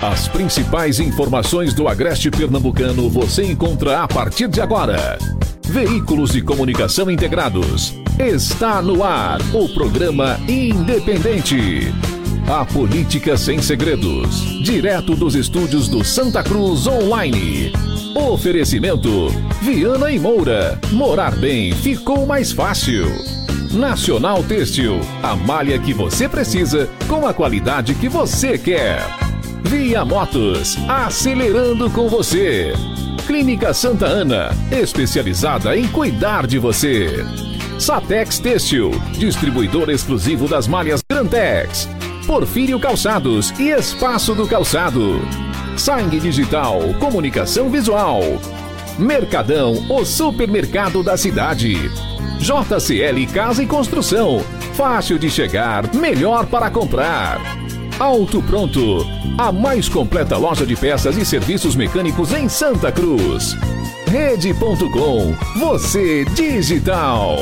As principais informações do Agreste Pernambucano você encontra a partir de agora. Veículos de comunicação integrados. Está no ar o programa Independente. A política sem segredos. Direto dos estúdios do Santa Cruz Online. Oferecimento: Viana e Moura. Morar bem ficou mais fácil. Nacional Têxtil. A malha que você precisa com a qualidade que você quer. Via Motos. Acelerando com você. Clínica Santa Ana. Especializada em cuidar de você. Satex Têxtil. Distribuidor exclusivo das malhas Grantex. Porfírio Calçados e Espaço do Calçado. Sangue Digital, comunicação visual. Mercadão, o supermercado da cidade. JCL Casa e Construção. Fácil de chegar, melhor para comprar. Auto Pronto, a mais completa loja de peças e serviços mecânicos em Santa Cruz. Rede.com, você digital.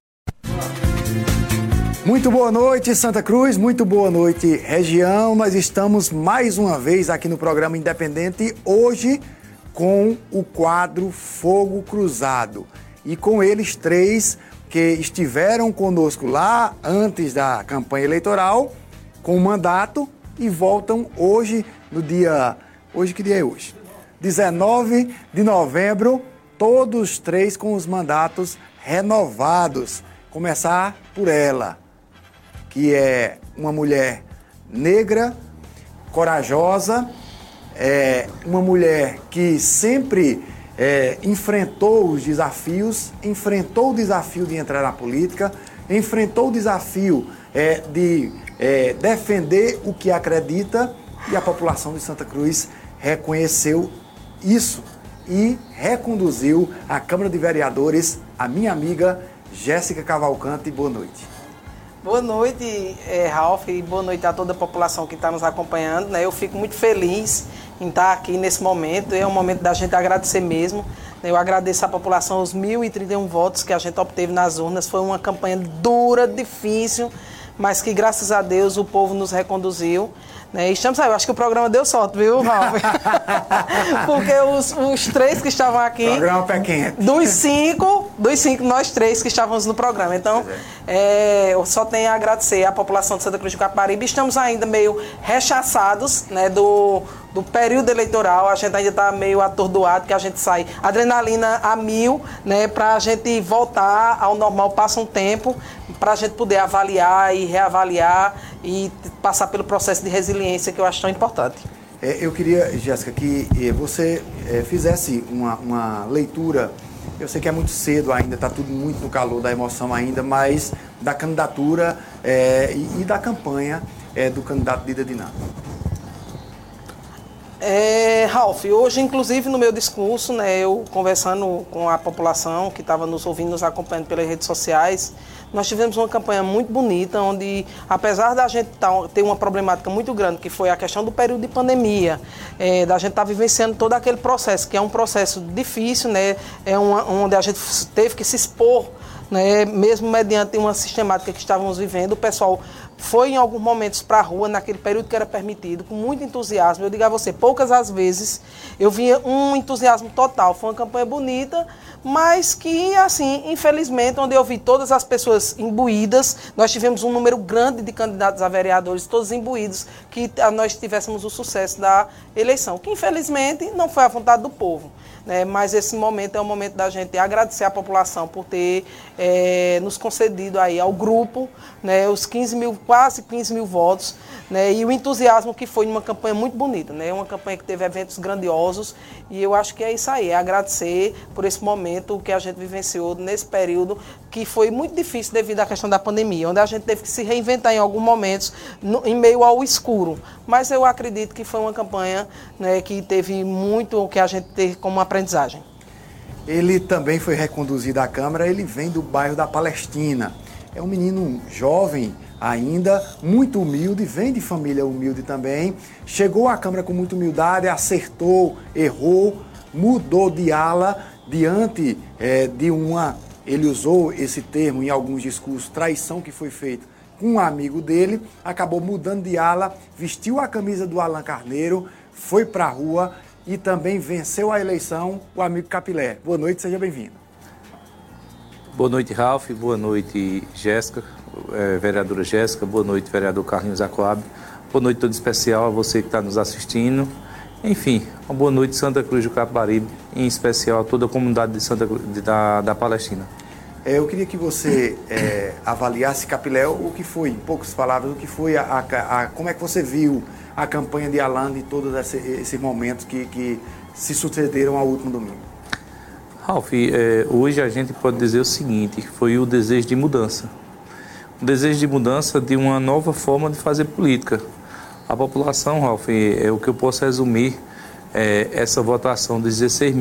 Muito boa noite, Santa Cruz, muito boa noite, região. Nós estamos mais uma vez aqui no programa Independente, hoje com o quadro Fogo Cruzado. E com eles três que estiveram conosco lá antes da campanha eleitoral, com o mandato, e voltam hoje, no dia... Hoje, que dia é hoje? 19 de novembro, todos três com os mandatos renovados. Começar por ela, que é uma mulher negra, corajosa, uma mulher que sempre enfrentou os desafios, enfrentou o desafio de entrar na política, enfrentou o desafio de defender o que acredita, e a população de Santa Cruz reconheceu isso e reconduziu à Câmara de Vereadores a minha amiga Jéssica Cavalcante. Boa noite. Boa noite, Ralf, e boa noite a toda a população que está nos acompanhando, né? Eu fico muito feliz em estar aqui nesse momento, é um momento da gente agradecer mesmo. Eu agradeço à população os 1.031 votos que a gente obteve nas urnas. Foi uma campanha dura, difícil, mas que, graças a Deus, o povo nos reconduziu. Né? E estamos aí, eu acho que o programa deu sorte, viu, Ralf? Porque os três que estavam aqui... Programa pé quente. Dos cinco, nós três que estávamos no programa. Então, eu só tenho a agradecer à população de Santa Cruz de Capibaribe. Estamos ainda meio rechaçados, né, do período eleitoral. A gente ainda está meio atordoado, que a gente sai adrenalina a 1000, né, para a gente voltar ao normal. Passa um tempo para a gente poder avaliar e reavaliar e passar pelo processo de resiliência, que eu acho tão importante. Eu queria, Jéssica, que você fizesse uma leitura. Eu sei que é muito cedo ainda, está tudo muito no calor da emoção ainda, mas da candidatura e da campanha do candidato Dida Dinamo. Ralf, hoje, inclusive, no meu discurso, né, eu conversando com a população que estava nos ouvindo, nos acompanhando pelas redes sociais, nós tivemos uma campanha muito bonita, onde, apesar da gente ter uma problemática muito grande, que foi a questão do período de pandemia, da gente estar vivenciando todo aquele processo, que é um processo difícil, né, onde a gente teve que se expor, né, mesmo mediante uma sistemática que estávamos vivendo. O pessoal foi em alguns momentos para a rua, naquele período que era permitido, com muito entusiasmo. Eu digo a você, poucas as vezes eu via um entusiasmo total. Foi uma campanha bonita, mas que, assim, infelizmente, onde eu vi todas as pessoas imbuídas, nós tivemos um número grande de candidatos a vereadores, todos imbuídos, que nós tivéssemos o sucesso da eleição, que infelizmente não foi a vontade do povo. Né, mas esse momento é o momento da gente agradecer à população por ter nos concedido aí ao grupo, né, os quase 15 mil votos, né, e o entusiasmo que foi numa campanha muito bonita, né, uma campanha que teve eventos grandiosos, e eu acho que é isso aí, é agradecer por esse momento que a gente vivenciou nesse período que foi muito difícil devido à questão da pandemia, onde a gente teve que se reinventar em alguns momentos em meio ao escuro, mas eu acredito que foi uma campanha, né, que teve muito que a gente teve como aprendizagem. Ele também foi reconduzido à Câmara, ele vem do bairro da Palestina. É um menino jovem ainda, muito humilde, vem de família humilde também. Chegou à Câmara com muita humildade, acertou, errou, mudou de ala diante de uma... Ele usou esse termo em alguns discursos, traição que foi feita com um amigo dele, acabou mudando de ala, vestiu a camisa do Alan Carneiro, foi para a rua e também venceu a eleição, o amigo Capilé. Boa noite, seja bem-vindo. Boa noite, Ralf. Boa noite, Jéssica, vereadora Jéssica. Boa noite, vereador Carlinhos Jacob. Boa noite todo especial a você que está nos assistindo. Enfim, uma boa noite, Santa Cruz do Capibaribe, em especial a toda a comunidade de da Palestina. Eu queria que você avaliasse, Capilé, o que foi, em poucas palavras, o que foi como é que você viu a campanha de Alan e todos esses momentos que se sucederam ao último domingo. Ralf, hoje a gente pode dizer o seguinte, que foi o desejo de mudança. O desejo de mudança de uma nova forma de fazer política. A população, Ralf, o que eu posso resumir, essa votação de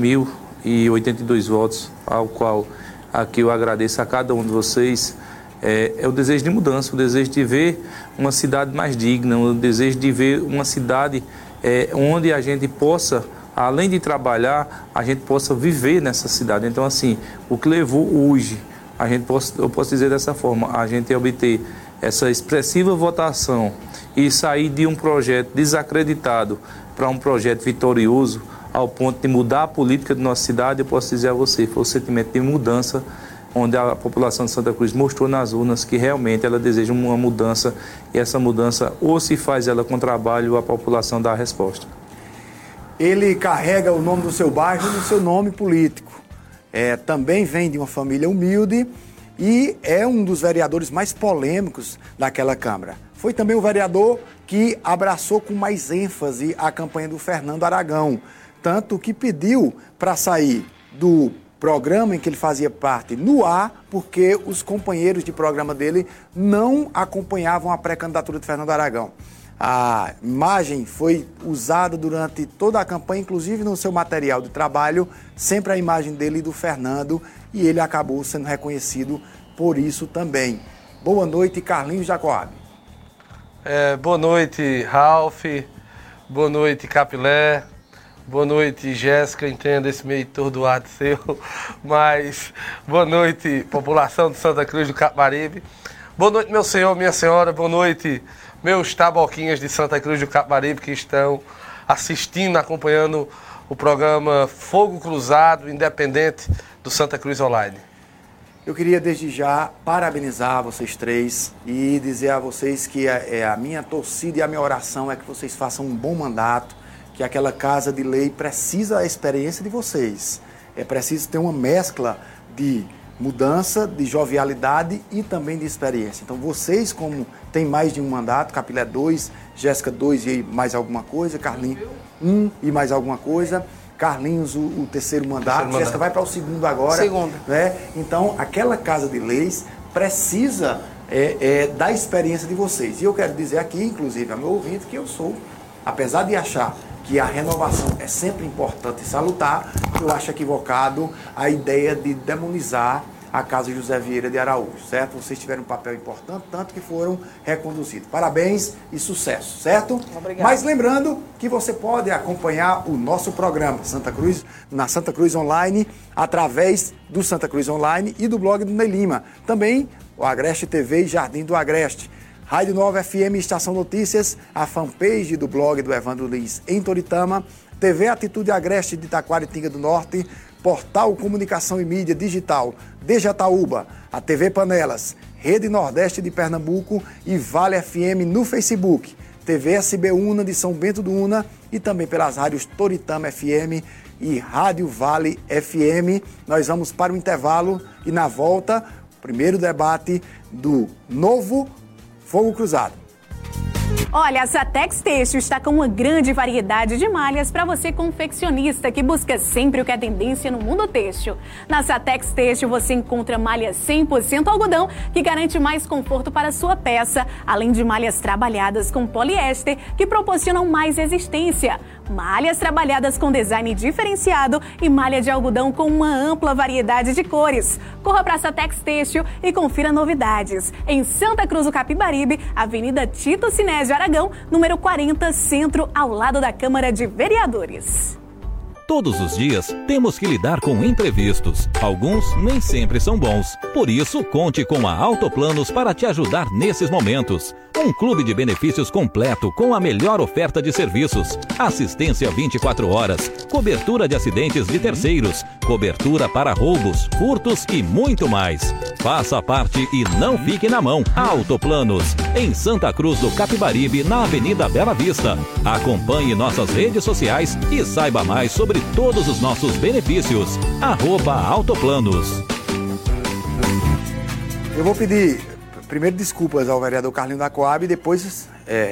16.082 votos, ao qual aqui eu agradeço a cada um de vocês, é o desejo de mudança, o desejo de ver uma cidade mais digna, o desejo de ver uma cidade onde a gente possa, além de trabalhar, a gente possa viver nessa cidade. Então, assim, o que levou hoje, eu posso dizer dessa forma, a gente obter essa expressiva votação e sair de um projeto desacreditado para um projeto vitorioso, ao ponto de mudar a política de nossa cidade, eu posso dizer a você, foi o sentimento de mudança, onde a população de Santa Cruz mostrou nas urnas que realmente ela deseja uma mudança, e essa mudança, ou se faz ela com trabalho, a população dá a resposta. Ele carrega o nome do seu bairro no seu nome político. Também vem de uma família humilde e é um dos vereadores mais polêmicos daquela Câmara. Foi também o vereador que abraçou com mais ênfase a campanha do Fernando Aragão, tanto que pediu para sair do programa em que ele fazia parte no ar, porque os companheiros de programa dele não acompanhavam a pré-candidatura de Fernando Aragão. A imagem foi usada durante toda a campanha, inclusive no seu material de trabalho, sempre a imagem dele e do Fernando, e ele acabou sendo reconhecido por isso também. Boa noite, Carlinhos Jacob. Boa noite, Ralf. Boa noite, Capilé. Boa noite, Jéssica. Entendo esse meio tordoado seu, mas boa noite, população de Santa Cruz do Capibaribe. Boa noite, meu senhor, minha senhora. Boa noite, meus taboquinhas de Santa Cruz do Capibaribe que estão assistindo, acompanhando o programa Fogo Cruzado, independente do Santa Cruz Online. Eu queria desde já parabenizar vocês três e dizer a vocês que a minha torcida e a minha oração é que vocês façam um bom mandato, que aquela Casa de Lei precisa da experiência de vocês. É preciso ter uma mescla de mudança, de jovialidade e também de experiência. Então vocês, como tem mais de um mandato, Capilé 2, Jéssica 2 e mais alguma coisa, Carlinhos 1 e mais alguma coisa, Carlinhos o terceiro mandato, Jéssica vai para o segundo agora. Segundo. Né? Então aquela Casa de Leis precisa da experiência de vocês. E eu quero dizer aqui, inclusive, a meu ouvinte, que eu sou, apesar de achar que a renovação é sempre importante e salutar, eu acho equivocado a ideia de demonizar a Casa José Vieira de Araújo, certo? Vocês tiveram um papel importante, tanto que foram reconduzidos. Parabéns e sucesso, certo? Obrigado. Mas lembrando que você pode acompanhar o nosso programa na Santa Cruz Online, através do Santa Cruz Online e do blog do Ney Lima. Também o Agreste TV e Jardim do Agreste. Rádio Nova FM Estação Notícias, a fanpage do blog do Evandro Liz em Toritama, TV Atitude Agreste de Taquaritinga do Norte, Portal Comunicação e Mídia Digital de Jataúba, a TV Panelas, Rede Nordeste de Pernambuco e Vale FM no Facebook, TV SB Una de São Bento do Una e também pelas rádios Toritama FM e Rádio Vale FM. Nós vamos para o intervalo e na volta, o primeiro debate do novo Fogo Cruzado. Olha, a Satex Têxtil está com uma grande variedade de malhas para você confeccionista que busca sempre o que é tendência no mundo têxtil. Na Satex Têxtil você encontra malhas 100% algodão que garante mais conforto para a sua peça, além de malhas trabalhadas com poliéster que proporcionam mais resistência. Malhas trabalhadas com design diferenciado e malha de algodão com uma ampla variedade de cores. Corra para a Satex Têxtil e confira novidades. Em Santa Cruz do Capibaribe, Avenida Tito Sinésio Aragão, número 40, Centro, ao lado da Câmara de Vereadores. Todos os dias temos que lidar com imprevistos. Alguns nem sempre são bons. Por isso, conte com a Autoplanos para te ajudar nesses momentos. Um clube de benefícios completo com a melhor oferta de serviços. Assistência 24 horas, cobertura de acidentes de terceiros, cobertura para roubos, furtos e muito mais. Faça parte e não fique na mão. Autoplanos, em Santa Cruz do Capibaribe, na Avenida Bela Vista. Acompanhe nossas redes sociais e saiba mais sobre todos os nossos benefícios. @Autoplanos. Eu vou pedir primeiro desculpas ao vereador Carlinhos da Coab e depois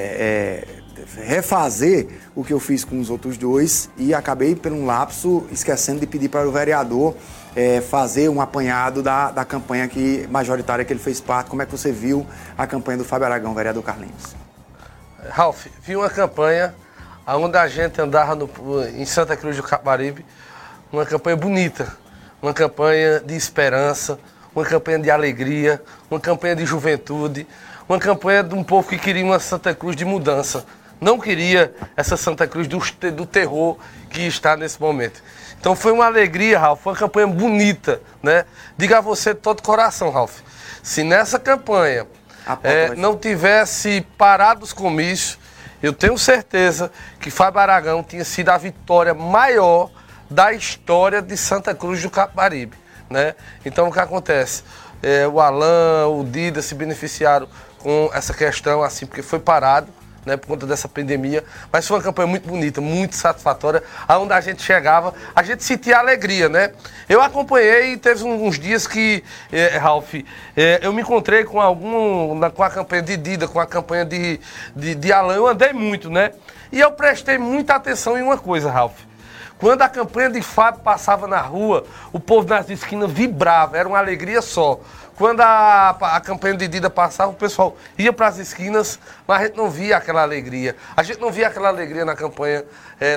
refazer o que eu fiz com os outros dois e acabei, por um lapso, esquecendo de pedir para o vereador fazer um apanhado da campanha majoritária que ele fez parte. Como é que você viu a campanha do Fábio Aragão, vereador Carlinhos? Ralf, vi uma campanha onde a gente andava em Santa Cruz do Capibaribe, uma campanha bonita, uma campanha de esperança, uma campanha de alegria, uma campanha de juventude, uma campanha de um povo que queria uma Santa Cruz de mudança. Não queria essa Santa Cruz do terror que está nesse momento. Então foi uma alegria, Ralf, foi uma campanha bonita, né? Diga a você de todo coração, Ralf, se nessa campanha não tivesse parado os comícios, eu tenho certeza que Fábio Aragão tinha sido a vitória maior da história de Santa Cruz do Capibaribe, né? Então o que acontece? O Alan, o Dida se beneficiaram com essa questão, assim, porque foi parado, né, por conta dessa pandemia, mas foi uma campanha muito bonita, muito satisfatória, aonde a gente chegava, a gente sentia alegria, né? Eu acompanhei e teve uns dias que, Ralf, eu me encontrei com com a campanha de Dida, com a campanha de Alan, eu andei muito, né? E eu prestei muita atenção em uma coisa, Ralf. Quando a campanha de Fábio passava na rua, o povo nas esquinas vibrava, era uma alegria só. Quando a campanha de Dida passava, o pessoal ia para as esquinas, mas a gente não via aquela alegria. A gente não via aquela alegria na campanha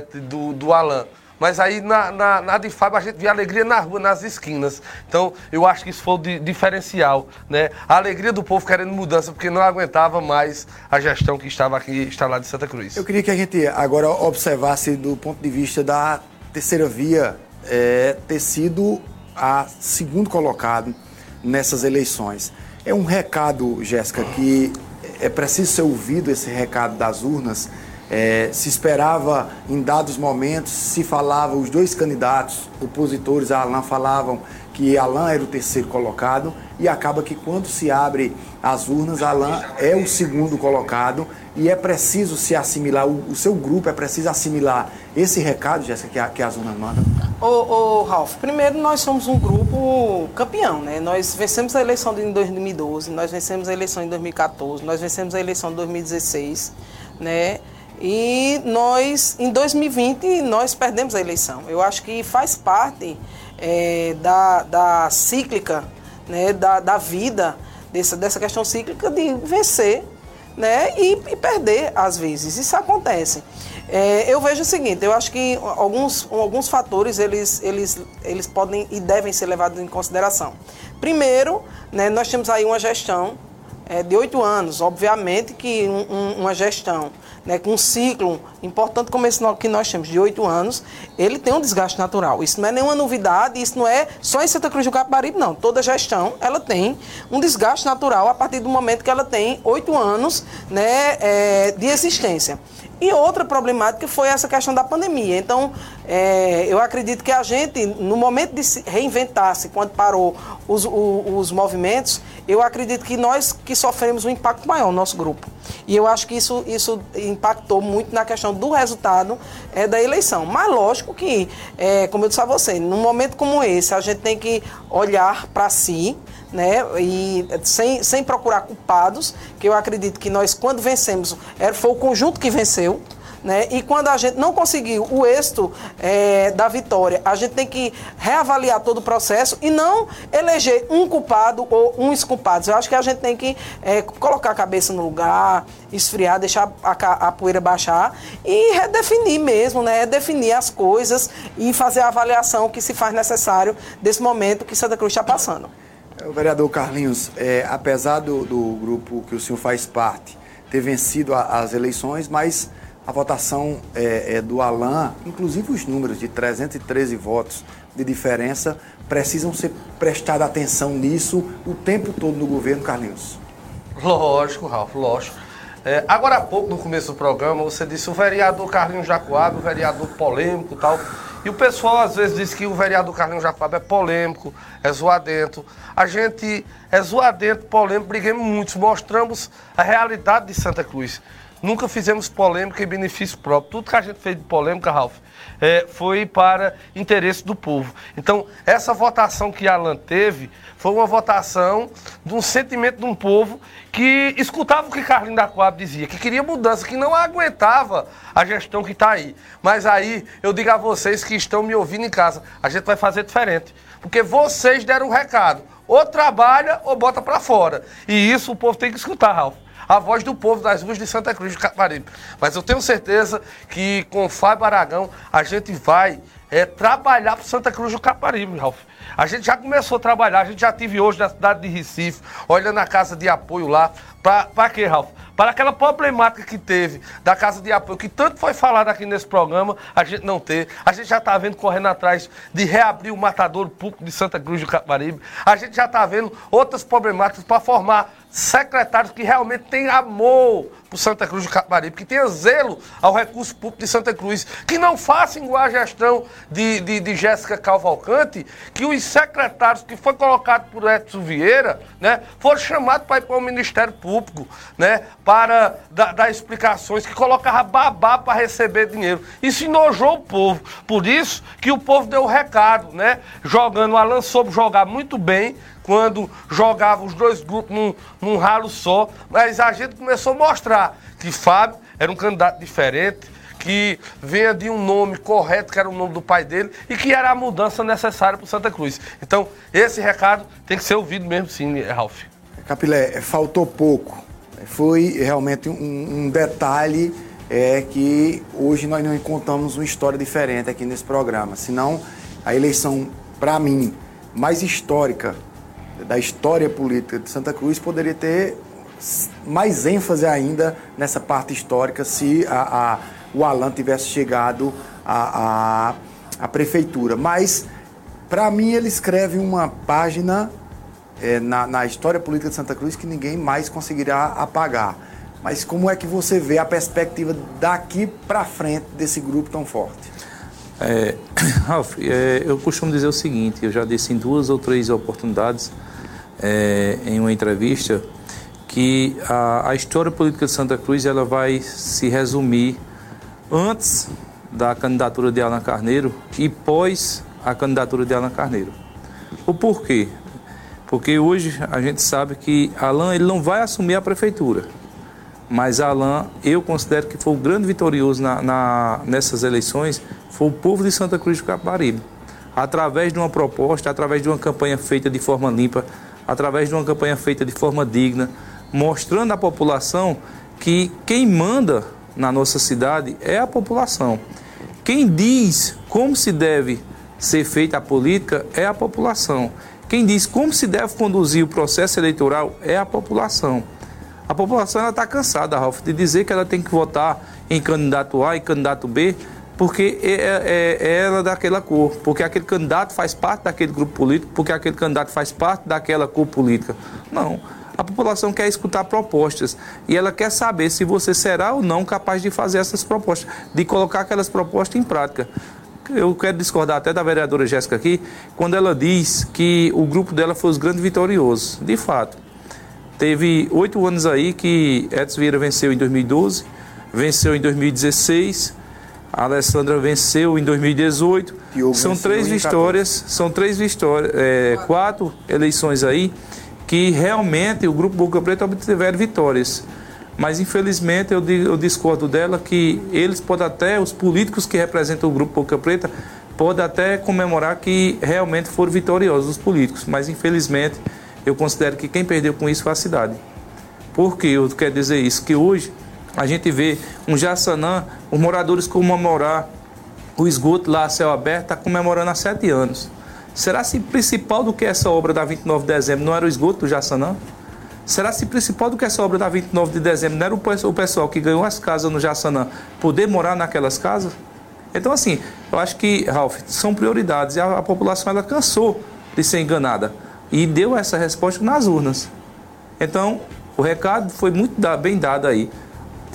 do Alan. Mas aí na de Fábio a gente via alegria na rua, nas esquinas. Então eu acho que isso foi o diferencial, né? A alegria do povo querendo mudança, porque não aguentava mais a gestão que estava aqui instalada em Santa Cruz. Eu queria que a gente agora observasse do ponto de vista da terceira via ter sido a segundo colocado nessas eleições. É um recado, Jéssica, que é preciso ser ouvido, esse recado das urnas. Se esperava em dados momentos, se falava, os dois candidatos opositores a Alan falavam que Alan era o terceiro colocado e acaba que quando se abre as urnas, Alan é o segundo colocado e é preciso se assimilar, o seu grupo é preciso assimilar esse recado, Jéssica, que as urnas mandam. Ralf, primeiro nós somos um grupo campeão, né? Nós vencemos a eleição em 2012, nós vencemos a eleição em 2014, nós vencemos a eleição em 2016, né? E nós, em 2020, nós perdemos a eleição. Eu acho que faz parte da cíclica, né, da vida, dessa questão cíclica de vencer, né, e perder às vezes. Isso acontece. Eu vejo o seguinte, eu acho que alguns fatores eles podem e devem ser levados em consideração. Primeiro, né, nós temos aí uma gestão de 8 anos. Obviamente que uma gestão, né, com um ciclo importante como esse que nós temos, de 8 anos, ele tem um desgaste natural. Isso não é nenhuma novidade, isso não é só em Santa Cruz do Capibaribe, não. Toda gestão, ela tem um desgaste natural a partir do momento que ela tem 8 anos, né, de existência. E outra problemática foi essa questão da pandemia. Então, eu acredito que a gente, no momento de se reinventar-se, quando parou os movimentos, eu acredito que nós que sofremos um impacto maior, o nosso grupo. E eu acho que isso impactou muito na questão do resultado da eleição. Mas lógico que, como eu disse a você, num momento como esse, a gente tem que olhar para si, né, e sem procurar culpados, que eu acredito que nós, quando vencemos, foi o conjunto que venceu, né, e quando a gente não conseguiu o êxito da vitória, a gente tem que reavaliar todo o processo e não eleger um culpado ou uns culpados. Eu acho que a gente tem que colocar a cabeça no lugar, esfriar, deixar a poeira baixar e redefinir mesmo, né, definir as coisas e fazer a avaliação que se faz necessário desse momento que Santa Cruz está passando. O vereador Carlinhos, apesar do grupo que o senhor faz parte ter vencido as eleições, mas a votação do Alan, inclusive os números de 313 votos de diferença, precisam ser prestada atenção nisso o tempo todo no governo, Carlinhos. Lógico, Ralf, lógico. Agora há pouco, no começo do programa, você disse o vereador Carlinhos Jacoab, o vereador polêmico e tal. E o pessoal às vezes diz que o vereador Carlinhos Jacoab é polêmico, é zoadento. A gente é zoadento, polêmico, briguemos muito, mostramos a realidade de Santa Cruz. Nunca fizemos polêmica em benefício próprio. Tudo que a gente fez de polêmica, Ralf, foi para interesse do povo. Então, essa votação que Alan teve foi uma votação de um sentimento de um povo que escutava o que Carlinhos Jacoab dizia, que queria mudança, que não aguentava a gestão que está aí. Mas aí, eu digo a vocês que estão me ouvindo em casa, a gente vai fazer diferente. Porque vocês deram um recado. Ou trabalha ou bota para fora. E isso o povo tem que escutar, Ralf. A voz do povo das ruas de Santa Cruz do Caparibe. Mas eu tenho certeza que com o Fábio Aragão a gente vai trabalhar para Santa Cruz do Caparibe, Ralf. A gente já começou a trabalhar, a gente já esteve hoje na cidade de Recife, olhando a casa de apoio lá. Para quê, Ralf? Para aquela problemática que teve da casa de apoio, que tanto foi falado aqui nesse programa, a gente não ter. A gente já está vendo correndo atrás de reabrir o matadouro público de Santa Cruz do Caparibe. A gente já está vendo outras problemáticas para formar secretários que realmente têm amor por Santa Cruz do Caparibe, que tenham zelo ao recurso público de Santa Cruz, que não façam igual a gestão de Jéssica Cavalcante, que os secretários que foi colocado por Edson Vieira, né, foram chamados para ir para o Ministério Público, né, para dar explicações, que colocava babá para receber dinheiro. Isso enojou o povo. Por isso que o povo deu o recado, né, jogando. O Alan soube jogar muito bem quando jogava os dois grupos num ralo só, mas a gente começou a mostrar que Fábio era um candidato diferente, que venha de um nome correto, que era o nome do pai dele, e que era a mudança necessária para o Santa Cruz. Então, esse recado tem que ser ouvido mesmo sim, Ralf. Capilé, faltou pouco. Foi realmente um detalhe que hoje nós não encontramos uma história diferente aqui nesse programa. Senão, a eleição, para mim, mais histórica da história política de Santa Cruz poderia ter mais ênfase ainda nessa parte histórica se o Alan tivesse chegado à prefeitura. Mas, para mim, ele escreve uma página na história política de Santa Cruz que ninguém mais conseguirá apagar. Mas como é que você vê a perspectiva daqui para frente desse grupo tão forte? Ralf, eu costumo dizer o seguinte, eu já disse em 2 ou 3 oportunidades em uma entrevista que a história política de Santa Cruz ela vai se resumir antes da candidatura de Alan Carneiro e pós a candidatura de Alan Carneiro. O porquê? Porque hoje a gente sabe que Alan ele não vai assumir a prefeitura, mas Alan, eu considero que foi o grande vitorioso nessas eleições, foi o povo de Santa Cruz do Caparibe, através de uma proposta, através de uma campanha feita de forma limpa, através de uma campanha feita de forma digna, mostrando à população que quem manda na nossa cidade é a população. Quem diz como se deve ser feita a política é a população. Quem diz como se deve conduzir o processo eleitoral é a população. A população está cansada, Ralf, de dizer que ela tem que votar em candidato A e candidato B, porque é ela daquela cor, porque aquele candidato faz parte daquele grupo político, porque aquele candidato faz parte daquela cor política. Não, a população quer escutar propostas e ela quer saber se você será ou não capaz de fazer essas propostas, de colocar aquelas propostas em prática. Eu quero discordar até da vereadora Jéssica aqui, quando ela diz que o grupo dela foi os grandes vitoriosos. De fato, teve 8 anos aí que Edson Vieira venceu em 2012, venceu em 2016, a Alessandra venceu em 2018. São 3 vitórias, 4 eleições aí que realmente o Grupo Boca Preta obtiveram vitórias. Mas infelizmente eu discordo dela que eles podem até, os políticos que representam o Grupo Boca Preta, podem até comemorar que realmente foram vitoriosos os políticos. Mas infelizmente eu considero que quem perdeu com isso foi a cidade. Por que eu quero dizer isso? Que hoje a gente vê um Jaçanã, os moradores comemorar o esgoto lá a céu aberto, está comemorando há 7 anos. Será se principal do que essa obra da 29 de dezembro não era o esgoto do Jaçanã? Será se principal do que essa obra da 29 de dezembro não era o pessoal que ganhou as casas no Jaçanã poder morar naquelas casas? Então, assim, eu acho que, Ralf, são prioridades e a população ela cansou de ser enganada e deu essa resposta nas urnas. Então, o recado foi muito bem dado aí.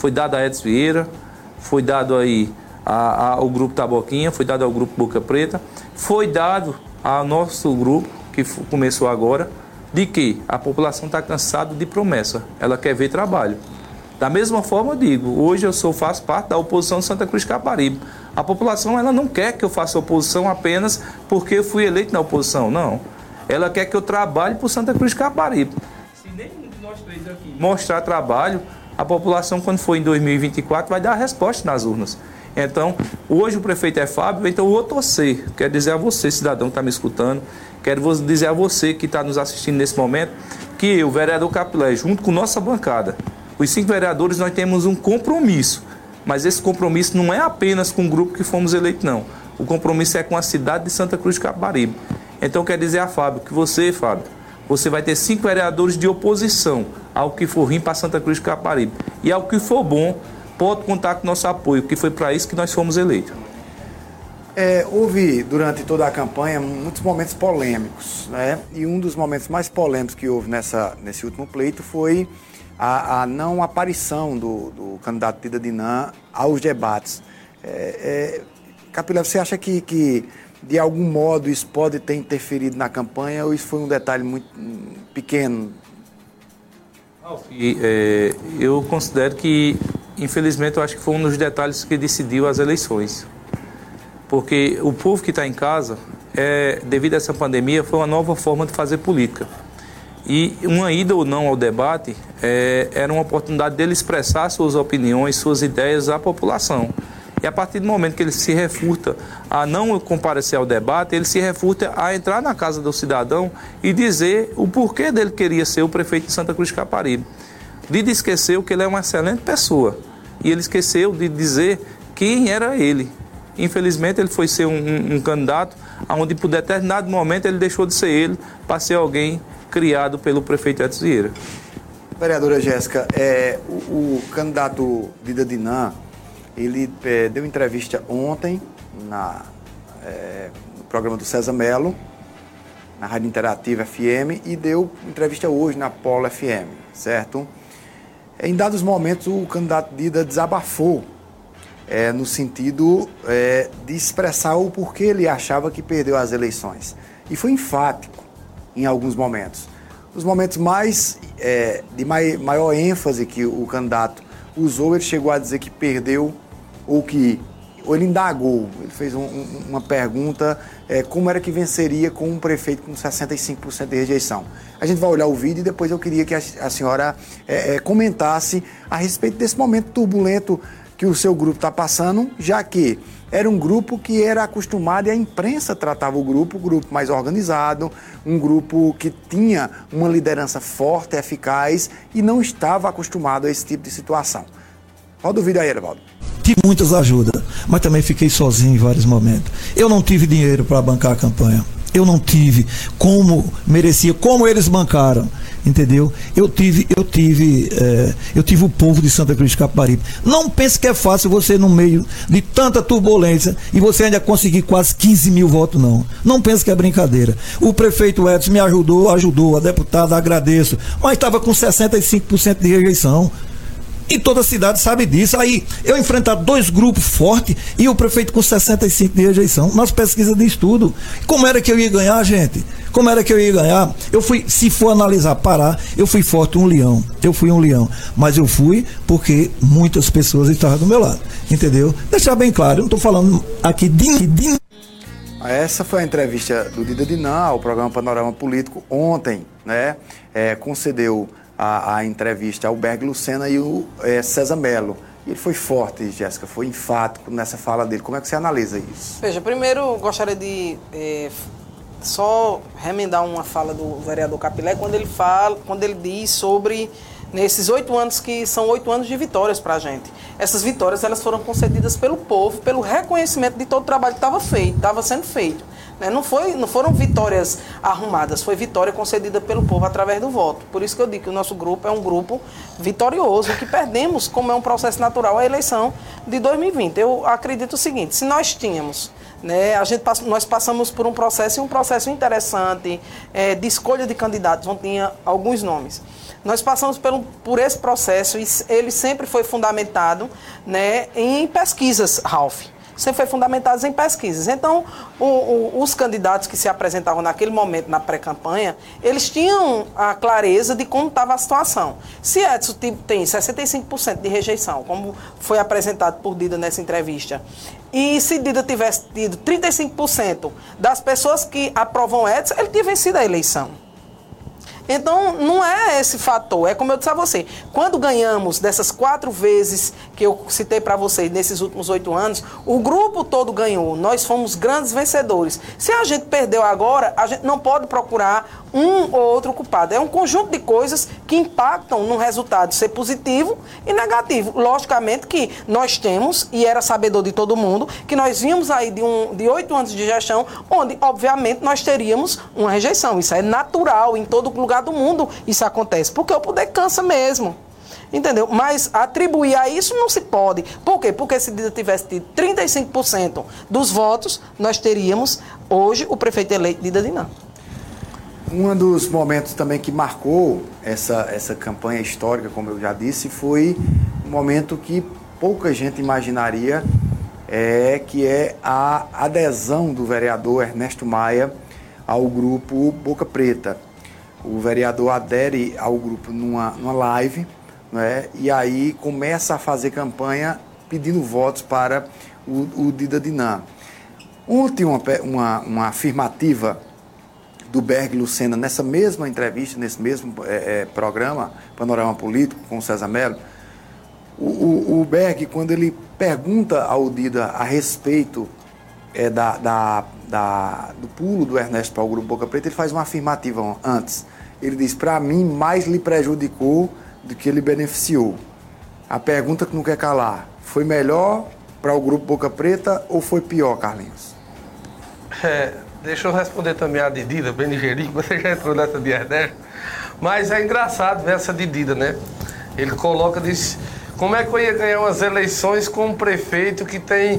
foi dado a Edson Vieira, foi dado aí ao grupo Taboquinha, foi dado ao grupo Boca Preta, foi dado ao nosso grupo, que começou agora, de que a população está cansada de promessa, ela quer ver trabalho. Da mesma forma eu digo, hoje eu faço parte da oposição de Santa Cruz de Caparibe. A população ela não quer que eu faça oposição apenas porque eu fui eleito na oposição, não. Ela quer que eu trabalhe por Santa Cruz de Caparibe. Se nenhum de nós três aqui mostrar trabalho, a população, quando for em 2024, vai dar a resposta nas urnas. Então, hoje o prefeito é Fábio, então eu vou torcer. Quero dizer a você, cidadão que está me escutando, quero dizer a você que está nos assistindo nesse momento, que eu, vereador Capilé, junto com nossa bancada, os 5 vereadores, nós temos um compromisso. Mas esse compromisso não é apenas com o grupo que fomos eleitos, não. O compromisso é com a cidade de Santa Cruz de Caparibe. Então, quero dizer a Fábio que você, Fábio, você vai ter 5 vereadores de oposição ao que for vir para Santa Cruz de Caparibe. E ao que for bom, pode contar com nosso apoio, que foi para isso que nós fomos eleitos. Houve, durante toda a campanha, muitos momentos polêmicos, né? E um dos momentos mais polêmicos que houve nesse último pleito foi a não aparição do candidato Dida Dinan aos debates. Capilé, você acha que de algum modo isso pode ter interferido na campanha ou isso foi um detalhe muito pequeno? Eu considero que, infelizmente, eu acho que foi um dos detalhes que decidiu as eleições. Porque o povo que está em casa, devido a essa pandemia, foi uma nova forma de fazer política. E uma ida ou não ao debate era uma oportunidade dele expressar suas opiniões, suas ideias à população. E a partir do momento que ele se refuta a não comparecer ao debate, ele se refuta a entrar na casa do cidadão e dizer o porquê dele queria ser o prefeito de Santa Cruz de Caparibe. Dida esqueceu que ele é uma excelente pessoa e ele esqueceu de dizer quem era ele. Infelizmente, ele foi ser um candidato onde, por determinado momento, ele deixou de ser ele para ser alguém criado pelo prefeito Edson Vieira. Vereadora Jéssica, o candidato Dida Dinan, ele deu entrevista ontem no programa do César Melo, na Rádio Interativa FM, e deu entrevista hoje na Polo FM, certo? Em dados momentos, o candidato Dida desabafou no sentido de expressar o porquê ele achava que perdeu as eleições. E foi enfático em alguns momentos. Os momentos de maior ênfase que o candidato usou, ele chegou a dizer que perdeu ou ele indagou, ele fez uma pergunta, como era que venceria com um prefeito com 65% de rejeição. A gente vai olhar o vídeo e depois eu queria que a senhora comentasse a respeito desse momento turbulento que o seu grupo está passando, já que era um grupo que era acostumado e a imprensa tratava o grupo mais organizado, um grupo que tinha uma liderança forte, eficaz e não estava acostumado a esse tipo de situação. Roda o vídeo aí, Evaldo. Tive muitas ajudas, mas também fiquei sozinho em vários momentos. Eu não tive dinheiro para bancar a campanha. Eu não tive como merecia, como eles bancaram, entendeu? Eu tive o povo de Santa Cruz de Caparibe. Não pense que é fácil você, no meio de tanta turbulência, e você ainda conseguir quase 15 mil votos, não. Não pense que é brincadeira. O prefeito Edson me ajudou, a deputada, agradeço, mas estava com 65% de rejeição. E toda a cidade sabe disso. Aí eu enfrentar 2 grupos fortes e o prefeito com 65% de rejeição nas pesquisas de estudo. Como era que eu ia ganhar, gente? Como era que eu ia ganhar? Eu fui, se for analisar, eu fui forte, um leão. Eu fui um leão. Mas eu fui porque muitas pessoas estavam do meu lado. Entendeu? Deixar bem claro, eu não estou falando aqui de... Essa foi a entrevista do Dida Dinan ao programa Panorama Político ontem, né? Concedeu a entrevista ao Berg Lucena e o César Melo. E ele foi forte, Jéssica, foi enfático nessa fala dele. Como é que você analisa isso? Veja, primeiro gostaria de só remendar uma fala do vereador Capilé quando ele diz sobre nesses 8 anos que são 8 anos de vitórias para a gente. Essas vitórias elas foram concedidas pelo povo, pelo reconhecimento de todo o trabalho que estava sendo feito. Não foram vitórias arrumadas, foi vitória concedida pelo povo através do voto. Por isso que eu digo que o nosso grupo é um grupo vitorioso, que perdemos, como é um processo natural, a eleição de 2020. Eu acredito o seguinte, se nós tínhamos, nós passamos por um processo interessante de escolha de candidatos, onde tinha alguns nomes. Nós passamos por esse processo e ele sempre foi fundamentado, né, em pesquisas, Ralf. Sempre foi fundamentado em pesquisas. Então, os candidatos que se apresentavam naquele momento na pré-campanha, eles tinham a clareza de como estava a situação. Se Edson tem 65% de rejeição, como foi apresentado por Dida nessa entrevista, e se Dida tivesse tido 35% das pessoas que aprovam Edson, ele tinha vencido a eleição. Então, não é esse fator, é como eu disse a você, quando ganhamos dessas 4 vezes que eu citei para vocês nesses últimos 8 anos, o grupo todo ganhou, nós fomos grandes vencedores. Se a gente perdeu agora, a gente não pode procurar um ou outro culpado. É um conjunto de coisas que impactam no resultado ser positivo e negativo. Logicamente que nós temos, e era sabedor de todo mundo, que nós vimos aí de 8 anos de gestão, onde, obviamente, nós teríamos uma rejeição. Isso é natural, em todo lugar do mundo isso acontece, porque o poder cansa mesmo. Entendeu? Mas atribuir a isso não se pode. Por quê? Porque se Dida tivesse tido 35% dos votos, nós teríamos hoje o prefeito eleito Dida Dinan. Um dos momentos também que marcou essa campanha histórica, como eu já disse, foi um momento que pouca gente imaginaria, que é a adesão do vereador Ernesto Maia ao grupo Boca Preta. O vereador adere ao grupo numa live, né, e aí começa a fazer campanha pedindo votos para o Dida Dinan. Ontem uma afirmativa do Berg Lucena, nessa mesma entrevista, nesse mesmo programa, Panorama Político, com o César Mello, o Berg, quando ele pergunta ao Dida a respeito do pulo do Ernesto para o Grupo Boca Preta, ele faz uma afirmativa antes. Ele diz, para mim, mais lhe prejudicou do que lhe beneficiou. A pergunta que não quer calar, foi melhor para o Grupo Boca Preta ou foi pior, Carlinhos? Deixa eu responder também a de Dida, bem ligeirinho, você já entrou nessa de Ernesto. Mas é engraçado ver essa de Dida, né? Ele coloca, diz, como é que eu ia ganhar umas eleições com um prefeito que tem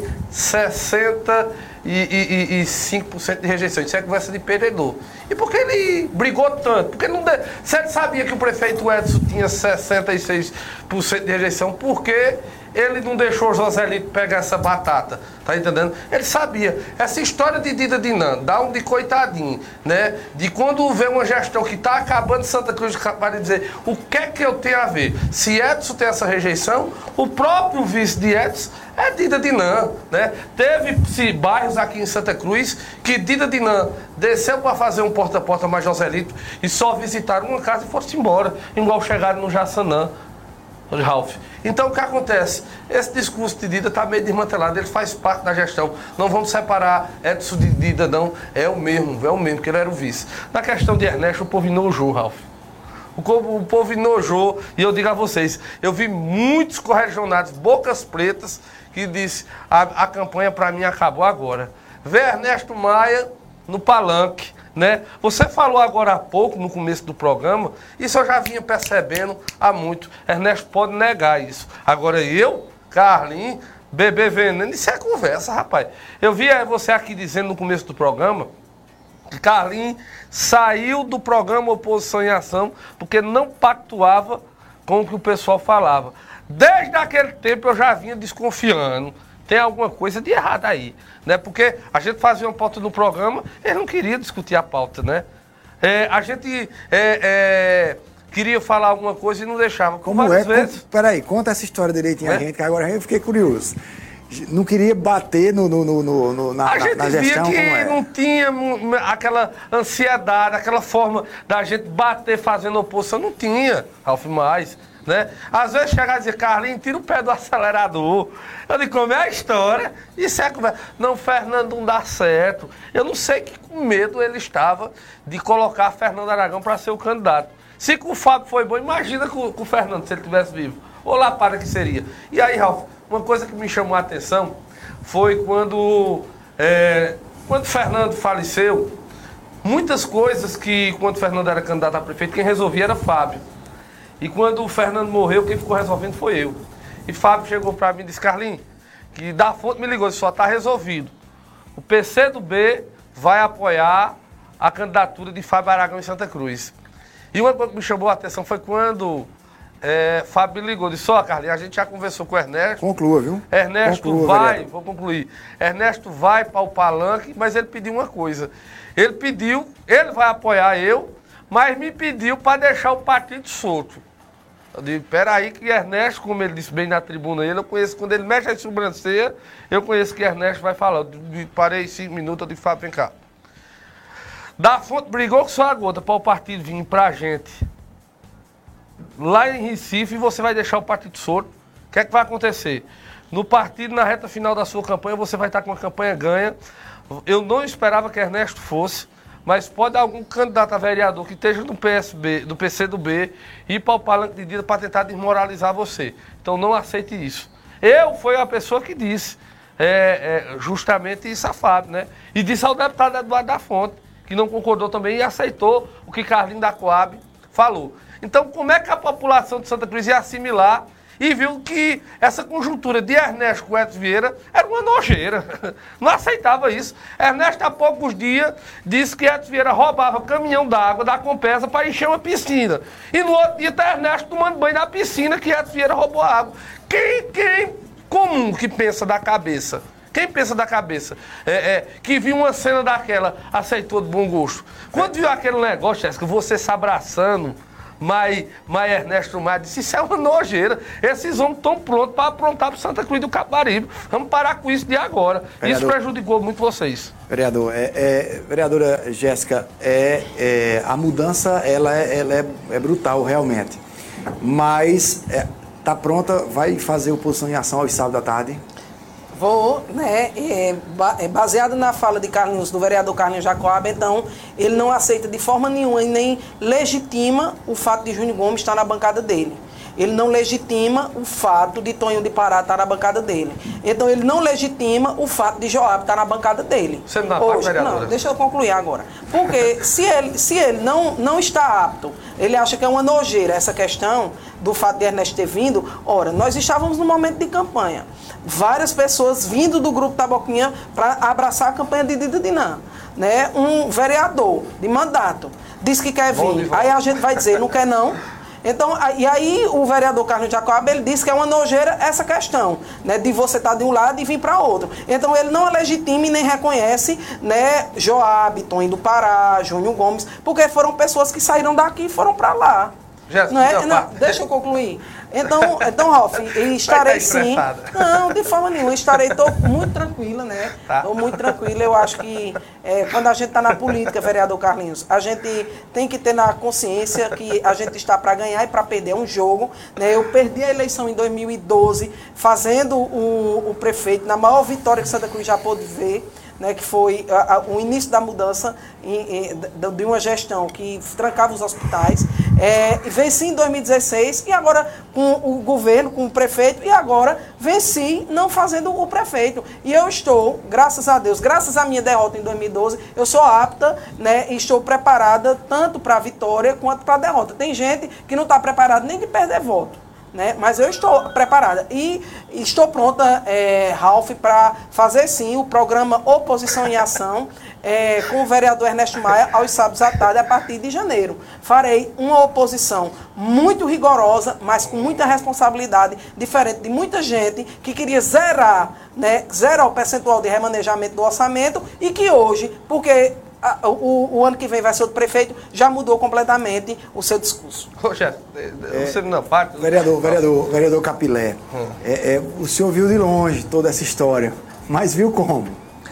65% de rejeição? Isso é conversa de perdedor. E por que ele brigou tanto? Porque não se ele sabia que o prefeito Edson tinha 66% de rejeição, por que ele não deixou o Joselito pegar essa batata? Tá entendendo? Ele sabia. Essa história de Dida Dinan, dá um de coitadinho, né? De quando vê uma gestão que está acabando Santa Cruz, para dizer o que é que eu tenho a ver. Se Edson tem essa rejeição, o próprio vice de Edson é Dida Dinan, né? Teve bairros aqui em Santa Cruz que Dida Dinan desceu para fazer um porta-a-porta mais Joselito e só visitaram uma casa e foram-se embora, igual chegaram no Jaçanã, Ralf. Então o que acontece? Esse discurso de Dida está meio desmantelado, ele faz parte da gestão. Não vamos separar Edson de Dida, não. É o mesmo, porque ele era o vice. Na questão de Ernesto, o povo enojou, Ralf. O povo enojou, e eu digo a vocês, eu vi muitos correligionários, bocas pretas, que disse, a campanha para mim acabou agora. Vê Ernesto Maia no palanque, né? Você falou agora há pouco, no começo do programa, isso eu já vinha percebendo há muito. Ernesto pode negar isso. Agora eu, Carlinhos, Bebê Veneno, isso é conversa, rapaz. Eu vi você aqui dizendo no começo do programa que Carlinhos saiu do programa Oposição em Ação porque não pactuava com o que o pessoal falava. Desde aquele tempo eu já vinha desconfiando. Tem alguma coisa de errado aí, né? Porque a gente fazia uma pauta no programa, eles não queriam discutir a pauta, né? A gente queria falar alguma coisa e não deixava. Como vezes. Peraí, conta essa história direitinho a gente, que agora eu fiquei curioso. Não queria bater na gestão, via que não tinha aquela ansiedade, aquela forma da gente bater fazendo oposição, não tinha, Ralf, mais. Né? Às vezes chega a dizer, Carlinhos, tira o pé do acelerador. Eu digo, como é a história? Isso é conversa. Não, Fernando não dá certo. Eu não sei que com medo ele estava de colocar Fernando Aragão para ser o candidato. Se com o Fábio foi bom, imagina com o Fernando, se ele estivesse vivo. Ou lá para que seria. E aí, Ralf, uma coisa que me chamou a atenção foi quando Fernando faleceu, muitas coisas que, quando Fernando era candidato a prefeito, quem resolvia era Fábio. E quando o Fernando morreu, quem ficou resolvendo foi eu. E Fábio chegou para mim e disse, Carlinhos, que da fonte me ligou, só está resolvido. O PCdoB vai apoiar a candidatura de Fábio Aragão em Santa Cruz. E uma coisa que me chamou a atenção foi quando Fábio ligou, disse, Carlinhos, a gente já conversou com o Ernesto. Conclua, viu? Ernesto Conclua, vai, vereador. vou concluir. Ernesto vai para o palanque, mas ele pediu uma coisa. Ele vai apoiar eu, mas me pediu para deixar o partido solto. Eu digo, peraí que Ernesto, como ele disse bem na tribuna, eu conheço, quando ele mexe a sobrancelha, eu conheço que Ernesto vai falar. Eu parei 5 minutos, eu disse, Fábio, vem cá. Da Fonte brigou com sua gota para o partido vir para a gente. Lá em Recife, você vai deixar o partido solto. O que é que vai acontecer? No partido, na reta final da sua campanha, você vai estar com uma campanha ganha. Eu não esperava que Ernesto fosse, mas pode algum candidato a vereador que esteja no PSB, do PCdoB, ir para o palanque de Dida para tentar desmoralizar você. Então não aceite isso. Eu fui a pessoa que disse justamente isso a Fábio, né? E disse ao deputado Eduardo da Fonte, que não concordou também e aceitou o que Carlinhos da Coab falou. Então, como é que a população de Santa Cruz ia assimilar e viu que essa conjuntura de Ernesto com Edson Vieira era uma nojeira? Não aceitava isso. Ernesto, há poucos dias, disse que Edson Vieira roubava caminhão d'água da Compesa para encher uma piscina. E no outro dia está Ernesto tomando banho na piscina que Edson Vieira roubou água. Quem comum que pensa da cabeça? Quem pensa da cabeça? Que viu uma cena daquela, aceitou de bom gosto. Quando viu aquele negócio, Jéssica, você se abraçando, mas Ernesto Maia disse, isso é uma nojeira. Esses homens estão prontos para aprontar para Santa Cruz do Capibaribe. Vamos parar com isso de agora. Vereador, isso prejudicou muito vocês. Vereador, vereadora Jéssica, a mudança ela é brutal realmente. Mas está pronta, vai fazer oposição em ação aos sábados à tarde? Vou, né, baseado na fala de Carlinhos, do vereador Carlinhos da Coab, então, ele não aceita de forma nenhuma e nem legitima o fato de Júnior Gomes estar na bancada dele. Ele não legitima o fato de Tonho de Pará estar na bancada dele. Então, ele não legitima o fato de Joab estar na bancada dele. Você não hoje, vereadora? Não, deixa eu concluir agora. Porque se ele não está apto, ele acha que é uma nojeira essa questão do fato de Ernesto ter vindo, ora, nós estávamos no momento de campanha. Várias pessoas vindo do grupo Taboquinha para abraçar a campanha de Dida Dinan. Né? Um vereador de mandato diz que quer vir, aí a gente vai dizer, não quer não. Então, e aí o vereador Carlos Jacob, ele disse que é uma nojeira essa questão, né, de você estar de um lado e vir para outro. Então ele não é legítimo e nem reconhece, né, Joab, Tonho do Pará, Júnior Gomes, porque foram pessoas que saíram daqui e foram para lá. Não, deixa eu concluir. Então, Ralf, estarei sim. Não, de forma nenhuma. Estou muito tranquila, né? Estou muito tranquila. Eu acho que quando a gente está na política, vereador Carlinhos, a gente tem que ter na consciência que a gente está para ganhar e para perder um jogo. Né? Eu perdi a eleição em 2012, fazendo o prefeito, na maior vitória que Santa Cruz já pôde ver. Né, que foi o início da mudança de uma gestão que trancava os hospitais. Venci em 2016 e agora com o governo, com o prefeito, e agora venci não fazendo o prefeito. E eu estou, graças a Deus, graças à minha derrota em 2012, eu sou apta, né, e estou preparada tanto para a vitória quanto para a derrota. Tem gente que não está preparada nem de perder voto. Né? Mas eu estou preparada e estou pronta, Ralf, para fazer sim o programa Oposição em Ação com o vereador Ernesto Maia aos sábados à tarde a partir de janeiro. Farei uma oposição muito rigorosa, mas com muita responsabilidade, diferente de muita gente que queria zerar o percentual de remanejamento do orçamento e que hoje, porque o ano que vem vai ser outro prefeito, já mudou completamente o seu discurso. Rogério, você não parte... Vereador Capilé, o senhor viu de longe toda essa história, mas viu como?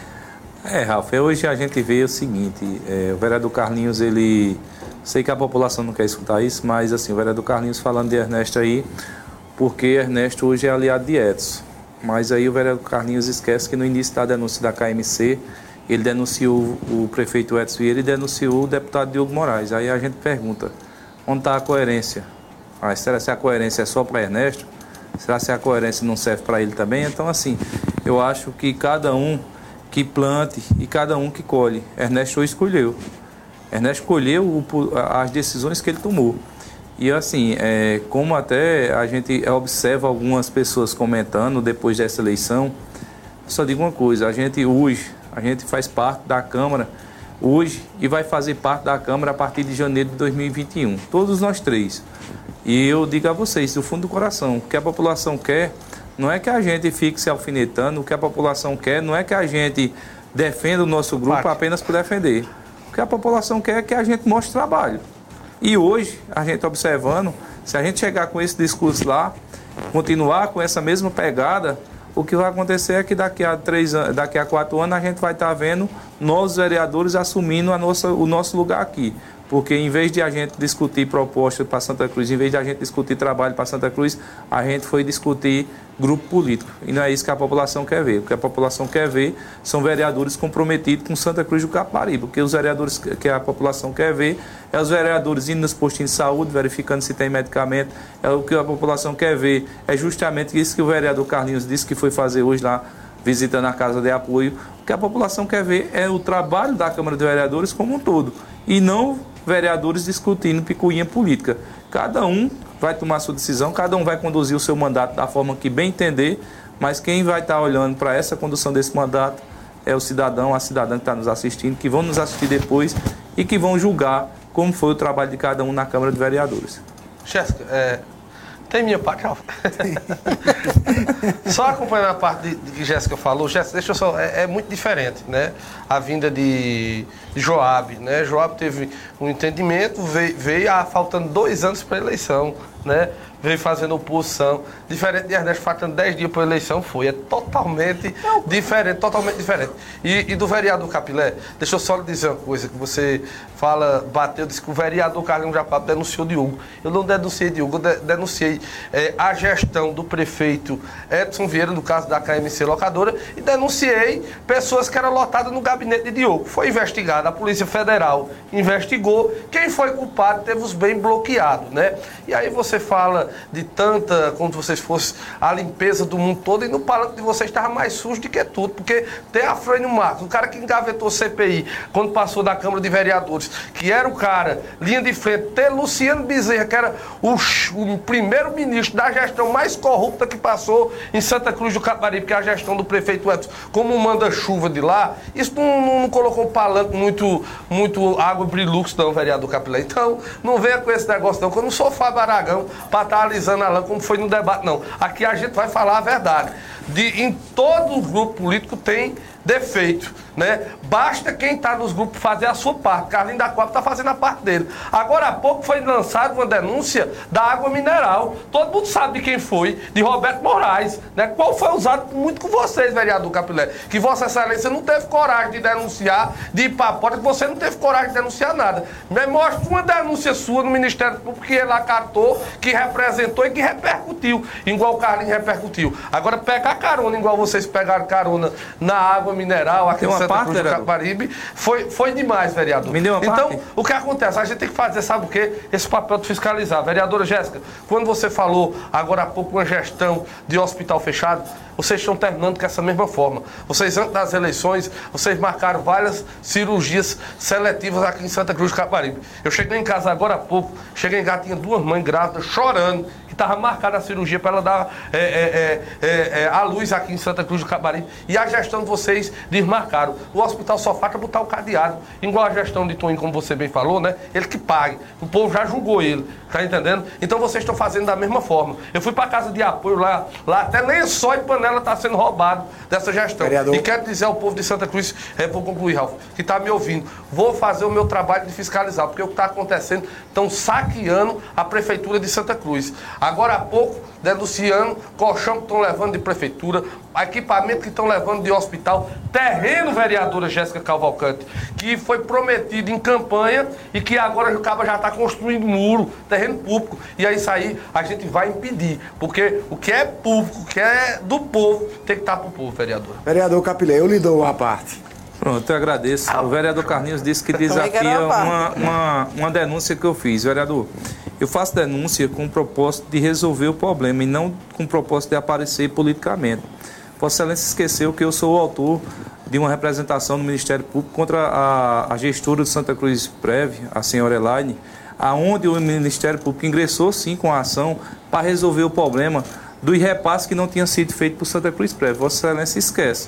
Ralf, hoje a gente vê o seguinte, o vereador Carlinhos, sei que a população não quer escutar isso, mas assim, o vereador Carlinhos falando de Ernesto aí, porque Ernesto hoje é aliado de Edson, mas aí o vereador Carlinhos esquece que no início da denúncia da KMC, ele denunciou o prefeito Edson Vieira e denunciou o deputado Diogo Moraes. Aí a gente pergunta, onde está a coerência? Será que a coerência é só para Ernesto? Será que a coerência não serve para ele também? Então, assim, eu acho que cada um que plante e cada um que colhe. Ernesto escolheu. Ernesto escolheu as decisões que ele tomou. E, assim, como até a gente observa algumas pessoas comentando depois dessa eleição, só digo uma coisa, a gente faz parte da Câmara hoje e vai fazer parte da Câmara a partir de janeiro de 2021. Todos nós três. E eu digo a vocês, do fundo do coração, o que a população quer não é que a gente fique se alfinetando, o que a população quer não é que a gente defenda o nosso grupo apenas por defender. O que a população quer é que a gente mostre trabalho. E hoje, a gente observando, se a gente chegar com esse discurso lá, continuar com essa mesma pegada, o que vai acontecer é que daqui a 4 anos a gente vai estar vendo novos vereadores assumindo o nosso lugar aqui. Porque em vez de a gente discutir propostas para Santa Cruz, em vez de a gente discutir trabalho para Santa Cruz, a gente foi discutir grupo político. E não é isso que a população quer ver. O que a população quer ver são vereadores comprometidos com Santa Cruz do Capibaribe. Porque os vereadores que a população quer ver é os vereadores indo nos postinhos de saúde, verificando se tem medicamento. É o que a população quer ver. É justamente isso que o vereador Carlinhos disse que foi fazer hoje lá, visitando a Casa de Apoio. O que a população quer ver é o trabalho da Câmara de Vereadores como um todo. E não vereadores discutindo picuinha política. Cada um vai tomar sua decisão, cada um vai conduzir o seu mandato da forma que bem entender, mas quem vai estar olhando para essa condução desse mandato é o cidadão, a cidadã que está nos assistindo, que vão nos assistir depois e que vão julgar como foi o trabalho de cada um na Câmara de Vereadores. Jéssica, tem minha parte, Ralf? Só acompanhando a parte de que Jéssica falou, Jéssica, deixa eu só, é muito diferente, né? A vinda de Joab, né? Joab teve um entendimento, veio faltando 2 anos para a eleição, né? Veio fazendo oposição, diferente de Ernesto faltando 10 dias para a eleição, é totalmente diferente, totalmente diferente. E do vereador Capilé, deixa eu só lhe dizer uma coisa, que você fala, bateu, disse que o vereador Carlinhos Japap denunciou Diogo. Eu não denunciei Diogo, eu denunciei a gestão do prefeito Edson Vieira, no caso da KMC Locadora, e denunciei pessoas que eram lotadas no gabinete de Diogo. Foi investigado, a Polícia Federal investigou, quem foi culpado teve os bens bloqueados, né? E aí você fala de tanta, como se vocês fossem a limpeza do mundo todo, e no palanque de vocês estava mais sujo do que tudo, porque tem a Frânio Marcos, o cara que engavetou o CPI quando passou da Câmara de Vereadores, que era o cara, linha de frente, ter Luciano Bezerra, que era o primeiro-ministro da gestão mais corrupta que passou em Santa Cruz do Capibaribe, que é a gestão do prefeito Edson, como manda-chuva de lá, isso não colocou um palanque muito água brilux não, vereador Capilé. Então, não venha com esse negócio não, que eu não sou Fábio Aragão para estar alisando a lã como foi no debate, não. Aqui a gente vai falar a verdade. Em todo grupo político tem defeito, né? Basta quem está nos grupos fazer a sua parte. Carlinhos da Copa está fazendo a parte dele. Agora há pouco foi lançada uma denúncia da água mineral. Todo mundo sabe de quem foi, de Roberto Moraes, né? Qual foi usado muito com vocês, vereador Capilé, que Vossa Excelência não teve coragem de denunciar, de ir para a porta, que você não teve coragem de denunciar nada. Me mostra uma denúncia sua no Ministério Público que ele acatou, que representou e que repercutiu, igual o Carlinhos repercutiu. Agora pega a carona, igual vocês pegaram carona na água mineral aqui em Santa Cruz do Capibaribe, foi demais, vereador. Então, o que acontece? A gente tem que fazer, sabe o quê? Esse papel de fiscalizar. Vereadora Jéssica, quando você falou agora há pouco uma gestão de hospital fechado, vocês estão terminando com essa mesma forma. Vocês, antes das eleições, vocês marcaram várias cirurgias seletivas aqui em Santa Cruz do Capibaribe. Eu cheguei em casa agora há pouco, cheguei em casa, tinha 2 mães grávidas chorando, que estava marcada a cirurgia para ela dar a luz aqui em Santa Cruz do Capibaribe. E a gestão de vocês desmarcaram. O hospital só falta botar o cadeado. Igual a gestão de Toninho, como você bem falou, né? Ele que pague. O povo já julgou ele. Tá entendendo? Então vocês estão fazendo da mesma forma. Eu fui para a casa de apoio lá até lençol e panela está sendo roubado dessa gestão. Vereador. E quero dizer ao povo de Santa Cruz, vou concluir, Ralf, que está me ouvindo, vou fazer o meu trabalho de fiscalizar, porque o que está acontecendo, estão saqueando a prefeitura de Santa Cruz. Agora há pouco, denunciando colchão que estão levando de prefeitura, equipamento que estão levando de hospital, terreno, vereadora Jéssica Cavalcante, que foi prometido em campanha e que agora o cabo já está construindo muro, terreno público. E aí isso aí a gente vai impedir, porque o que é público, o que é do povo, tem que estar para o povo, vereador. Vereador Capilé, eu lhe dou a parte. Pronto, eu agradeço. O vereador Carlinhos disse que desafia uma denúncia que eu fiz. Vereador, eu faço denúncia com o propósito de resolver o problema e não com o propósito de aparecer politicamente. Vossa Excelência esqueceu que eu sou o autor de uma representação no Ministério Público contra a gestora de Santa Cruz Prev, a senhora Elaine, aonde o Ministério Público ingressou sim com a ação para resolver o problema do repasse que não tinha sido feito por Santa Cruz Prev. Vossa Excelência esquece.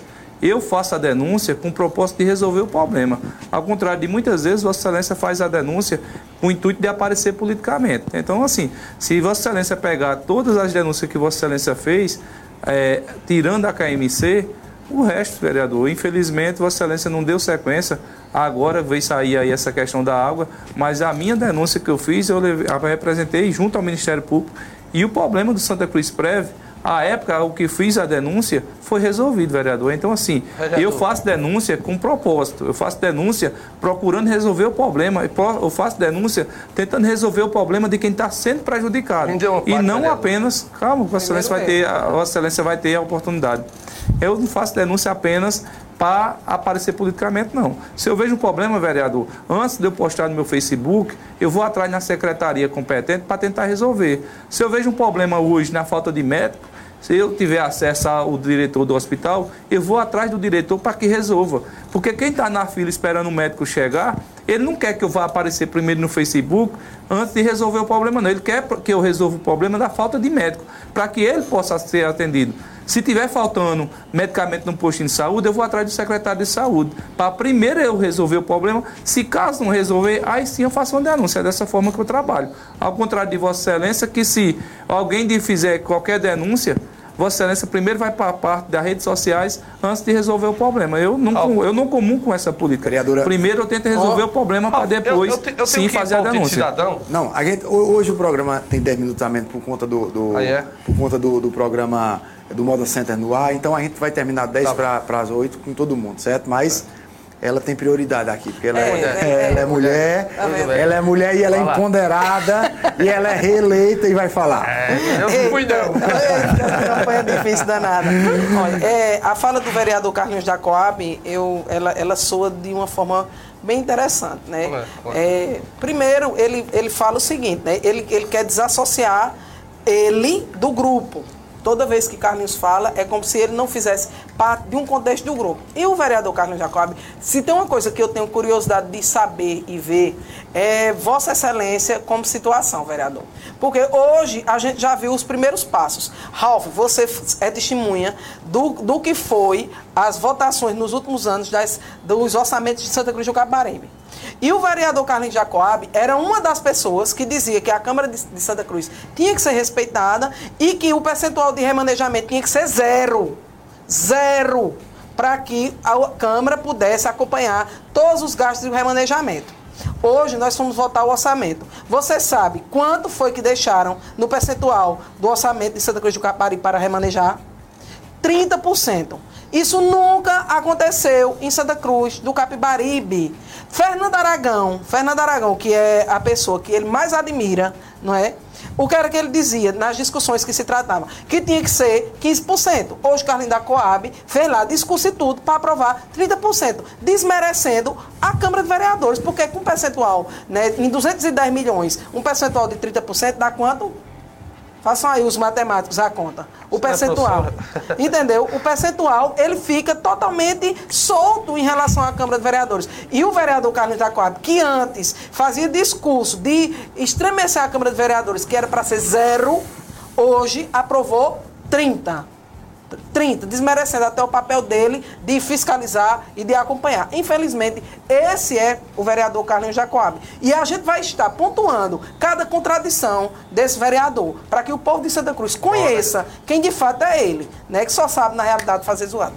Eu faço a denúncia com o propósito de resolver o problema. Ao contrário de muitas vezes, Vossa Excelência faz a denúncia com o intuito de aparecer politicamente. Então, assim, se Vossa Excelência pegar todas as denúncias que Vossa Excelência fez, tirando a KMC, o resto, vereador, infelizmente, Vossa Excelência não deu sequência. Agora veio sair aí essa questão da água, mas a minha denúncia que eu fiz, eu representei junto ao Ministério Público. E o problema do Santa Cruz Prev, à época, o que fiz a denúncia foi resolvido, vereador. Então, assim, eu faço denúncia com propósito. Eu faço denúncia procurando resolver o problema. Eu faço denúncia tentando resolver o problema de quem está sendo prejudicado. E não apenas... Calma, Vossa Excelência vai ter a oportunidade. Eu não faço denúncia apenas para aparecer politicamente, não. Se eu vejo um problema, vereador, antes de eu postar no meu Facebook, eu vou atrás na secretaria competente para tentar resolver. Se eu vejo um problema hoje na falta de médico, se eu tiver acesso ao diretor do hospital, eu vou atrás do diretor para que resolva. Porque quem está na fila esperando o médico chegar, ele não quer que eu vá aparecer primeiro no Facebook antes de resolver o problema, não. Ele quer que eu resolva o problema da falta de médico, para que ele possa ser atendido. Se tiver faltando medicamento no postinho de saúde, eu vou atrás do secretário de saúde. Para primeiro eu resolver o problema. Se caso não resolver, aí sim eu faço uma denúncia. É dessa forma que eu trabalho. Ao contrário de Vossa Excelência, que se alguém fizer qualquer denúncia, Vossa Excelência primeiro vai para a parte das redes sociais antes de resolver o problema. Eu não comungo com essa política. Vereadora, primeiro eu tento resolver o problema para depois sim fazer a denúncia. Cidadão? Não, hoje o programa tem 10 minutos também por conta por conta do programa do Moda Center no ar, então a gente vai terminar 10 para as 8 com todo mundo, certo? Mas ela tem prioridade aqui, porque ela é mulher, ela é mulher e ela é empoderada e ela é reeleita e vai falar. Eu não fui não. Campanha difícil danada. Olha, a fala do vereador Carlinhos da Coab, ela soa de uma forma bem interessante, né? Primeiro, ele fala o seguinte, né? Ele quer desassociar ele do grupo. Toda vez que Carlinhos fala, é como se ele não fizesse parte de um contexto do grupo. E o vereador Carlinhos Jacob, se tem uma coisa que eu tenho curiosidade de saber e ver, é Vossa Excelência como situação, vereador. Porque hoje a gente já viu os primeiros passos. Ralf, você é testemunha do que foi as votações nos últimos anos dos orçamentos de Santa Cruz do Capibaribe. E o vereador Carlinhos Jacob era uma das pessoas que dizia que a Câmara de Santa Cruz tinha que ser respeitada e que o percentual de remanejamento tinha que ser zero, para que a Câmara pudesse acompanhar todos os gastos de remanejamento. Hoje nós fomos votar o orçamento. Você sabe quanto foi que deixaram no percentual do orçamento de Santa Cruz do Capibaribe para remanejar? 30%. Isso nunca aconteceu em Santa Cruz do Capibaribe. Fernando Aragão, que é a pessoa que ele mais admira, não é? O que era que ele dizia nas discussões que se tratavam? Que tinha que ser 15%. Hoje, Carlinhos da Coab fez lá discurso e tudo para aprovar 30%, desmerecendo a Câmara de Vereadores, porque com percentual, né, em 210 milhões, um percentual de 30% dá quanto? Façam aí os matemáticos a conta. O percentual. Entendeu? O percentual, ele fica totalmente solto em relação à Câmara de Vereadores. E o vereador Carlinhos da Coab, que antes fazia discurso de estremecer a Câmara de Vereadores, que era para ser 0, hoje aprovou 30, desmerecendo até o papel dele de fiscalizar e de acompanhar. Infelizmente, esse é o vereador Carlinhos Jacob. E a gente vai estar pontuando cada contradição desse vereador, para que o povo de Santa Cruz conheça quem de fato é ele, né, que só sabe, na realidade, fazer zoada.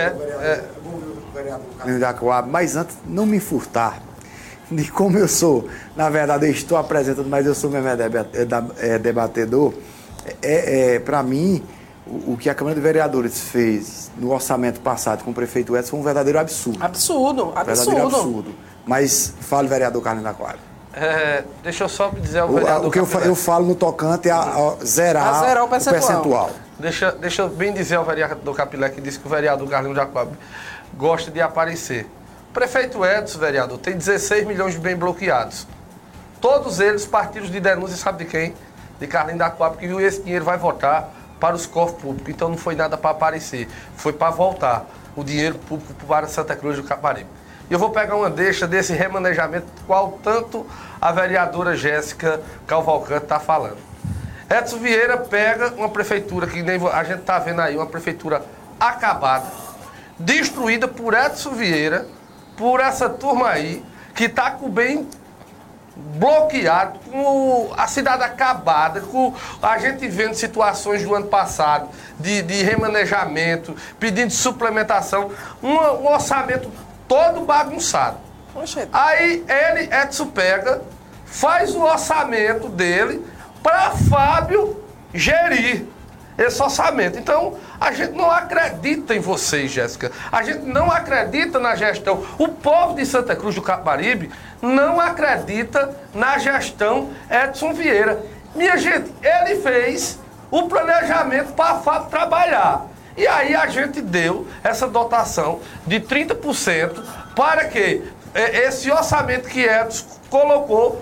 Carlinhos Jacob, mas antes, não me furtar de como eu sou. Na verdade, eu estou apresentando, mas eu sou mesmo debatedor. Para mim, o que a Câmara de Vereadores fez no orçamento passado com o prefeito Edson foi um verdadeiro absurdo. Absurdo. Verdadeiro absurdo. Mas fale, vereador Carlinhos da Coab. Deixa eu só dizer ao vereador o que eu falo no tocante é a zerar o percentual. Deixa eu bem dizer ao vereador Capilé, que disse que o vereador Carlinhos Jacob gosta de aparecer. O prefeito Edson, vereador, tem 16 milhões de bem bloqueados. Todos eles partidos de denúncia, sabe de quem? De Carlinhos Jacob, que esse dinheiro vai votar para os cofres públicos. Então não foi nada para aparecer, foi para voltar o dinheiro público para Santa Cruz do Capibaribe. E eu vou pegar uma deixa desse remanejamento, qual tanto a vereadora Jéssica Cavalcante está falando. Edson Vieira pega uma prefeitura que nem a gente está vendo aí, uma prefeitura acabada, destruída por Edson Vieira, por essa turma aí, que está com o bem bloqueado, com a cidade acabada, com a gente vendo situações do ano passado de remanejamento, pedindo suplementação, um orçamento todo bagunçado. Oxê. Aí Edson pega, faz o orçamento dele para Fábio gerir esse orçamento. Então, a gente não acredita em vocês, Jéssica. A gente não acredita na gestão. O povo de Santa Cruz do Capibaribe não acredita na gestão Edson Vieira. Minha gente, ele fez o planejamento para Fábio trabalhar. E aí a gente deu essa dotação de 30% para que esse orçamento que Edson colocou,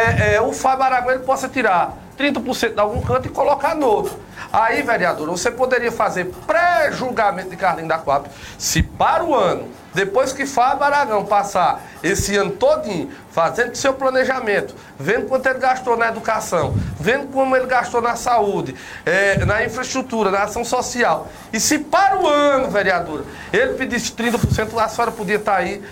o Fábio Aragão ele possa tirar 30% de algum canto e colocar no outro. Aí, vereadora, você poderia fazer pré-julgamento de Carlinhos da Coab, se para o ano, depois que Fábio Aragão passar esse ano todinho, fazendo seu planejamento, vendo quanto ele gastou na educação, vendo como ele gastou na saúde, na infraestrutura, na ação social, e se para o ano, vereadora, ele pedisse 30%, a senhora podia estar aí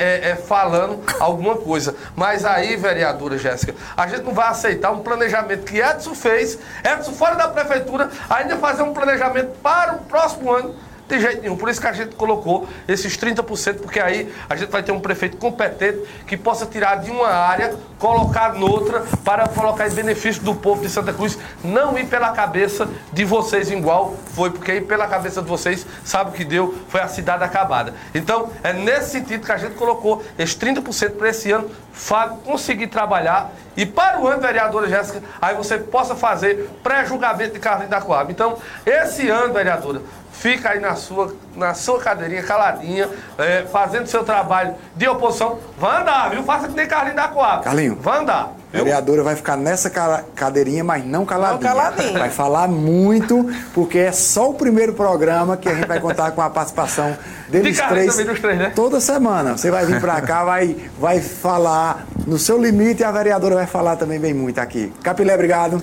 falando alguma coisa. Mas aí, vereadora Jéssica, a gente não vai aceitar um planejamento que Edson fez, Edson fora da prefeitura, ainda fazer um planejamento para o próximo ano. De jeito nenhum. Por isso que a gente colocou esses 30%, porque aí a gente vai ter um prefeito competente que possa tirar de uma área, colocar noutra, para colocar em benefício do povo de Santa Cruz, não ir pela cabeça de vocês igual foi, porque ir pela cabeça de vocês, sabe o que deu? Foi a cidade acabada. Então, é nesse sentido que a gente colocou esses 30% para esse ano, Fábio conseguir trabalhar, e para o ano, vereadora Jéssica, aí você possa fazer pré-julgamento de Carlinhos da Coab. Então, esse ano, vereadora, fica aí na sua cadeirinha, caladinha, fazendo seu trabalho de oposição. Vai andar, viu? Faça que nem Carlinhos da Coab. Carlinhos. Vai andar. A vereadora vai ficar nessa cadeirinha, mas não caladinha. Não caladinha. Vai falar muito, porque é só o primeiro programa que a gente vai contar com a participação deles três. Dos três, né? Toda semana. Você vai vir pra cá, vai falar no seu limite e a vereadora vai falar também bem muito aqui. Capilé, obrigado.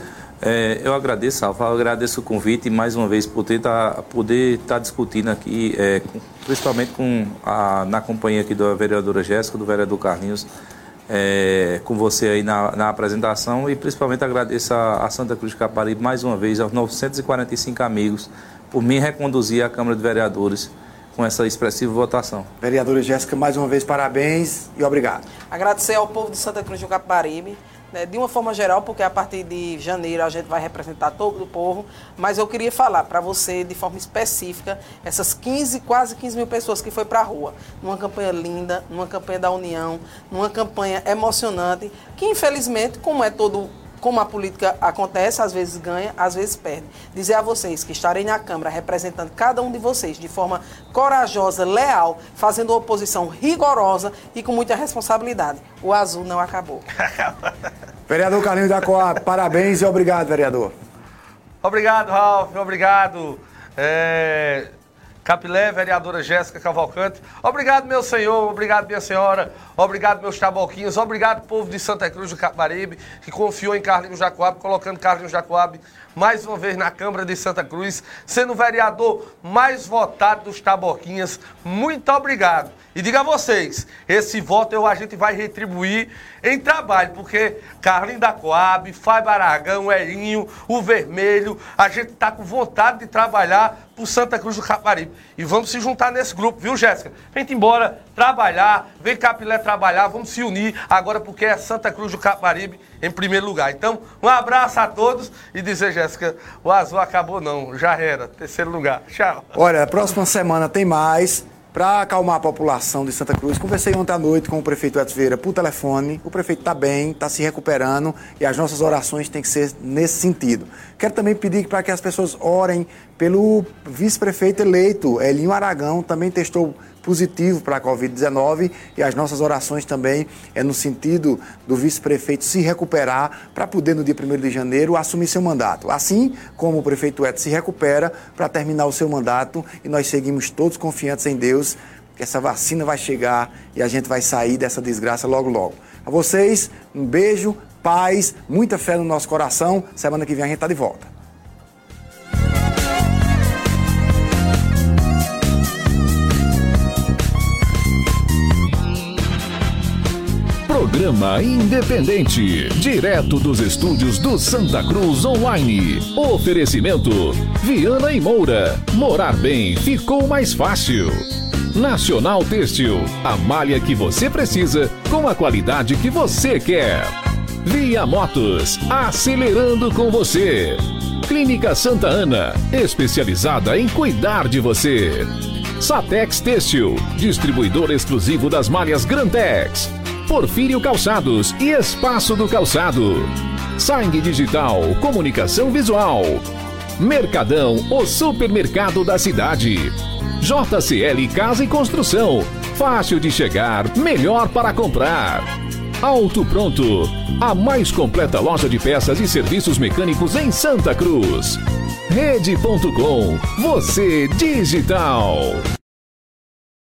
Eu agradeço, Alfa, eu agradeço o convite e mais uma vez poder estar discutindo aqui, principalmente na companhia aqui da vereadora Jéssica, do vereador Carlinhos, com você aí na apresentação, e principalmente agradeço a Santa Cruz de Capibaribe mais uma vez, aos 945 amigos, por me reconduzir à Câmara de Vereadores com essa expressiva votação. Vereadora Jéssica, mais uma vez, parabéns e obrigado. Agradecer ao povo de Santa Cruz do Capibaribe, de uma forma geral, porque a partir de janeiro a gente vai representar todo o povo, mas eu queria falar para você de forma específica essas quase 15 mil pessoas que foi para a rua, numa campanha linda, numa campanha da união, numa campanha emocionante, que infelizmente, como a política acontece, às vezes ganha, às vezes perde. Dizer a vocês que estarei na Câmara representando cada um de vocês de forma corajosa, leal, fazendo oposição rigorosa e com muita responsabilidade. O azul não acabou. Vereador Carlinhos da Coab, parabéns e obrigado, vereador. Obrigado, Ralf, obrigado. Capilé, vereadora Jéssica Cavalcante. Obrigado, meu senhor, obrigado, minha senhora, obrigado, meus taboquinhos, obrigado, povo de Santa Cruz do Capibaribe, que confiou em Carlinhos da Coab, colocando Carlinhos da Coab mais uma vez na Câmara de Santa Cruz, sendo o vereador mais votado dos taboquinhas. Muito obrigado. E diga a vocês, esse voto a gente vai retribuir em trabalho, porque Carlinhos da Coab, Fábio Aragão, Elinho, o Vermelho, a gente está com vontade de trabalhar por Santa Cruz do Capibaribe. E vamos se juntar nesse grupo, viu, Jéssica? Vem embora trabalhar, vem Capilé trabalhar, vamos se unir agora, porque é Santa Cruz do Capibaribe em primeiro lugar. Então, um abraço a todos e dizer, Jéssica, o azul acabou não, já era, terceiro lugar. Tchau. Olha, a próxima semana tem mais. Para acalmar a população de Santa Cruz, conversei ontem à noite com o prefeito Edson Vieira por telefone. O prefeito está bem, está se recuperando e as nossas orações têm que ser nesse sentido. Quero também pedir para que as pessoas orem pelo vice-prefeito eleito, Elinho Aragão, também testou positivo para a Covid-19 e as nossas orações também no sentido do vice-prefeito se recuperar para poder no dia 1º de janeiro assumir seu mandato. Assim como o prefeito Edson se recupera para terminar o seu mandato e nós seguimos todos confiantes em Deus que essa vacina vai chegar e a gente vai sair dessa desgraça logo, logo. A vocês, um beijo, paz, muita fé no nosso coração. Semana que vem a gente está de volta. Programa Independente, direto dos estúdios do Santa Cruz Online. Oferecimento: Viana e Moura. Morar bem ficou mais fácil. Nacional Têxtil, a malha que você precisa com a qualidade que você quer. Via Motos, acelerando com você. Clínica Santa Ana, especializada em cuidar de você. Satex Têxtil, distribuidor exclusivo das malhas Grantex. Porfírio Calçados e Espaço do Calçado. Sangue Digital, comunicação visual. Mercadão, o supermercado da cidade. JCL Casa e Construção, fácil de chegar, melhor para comprar. Auto Pronto, a mais completa loja de peças e serviços mecânicos em Santa Cruz. Rede.com, você digital.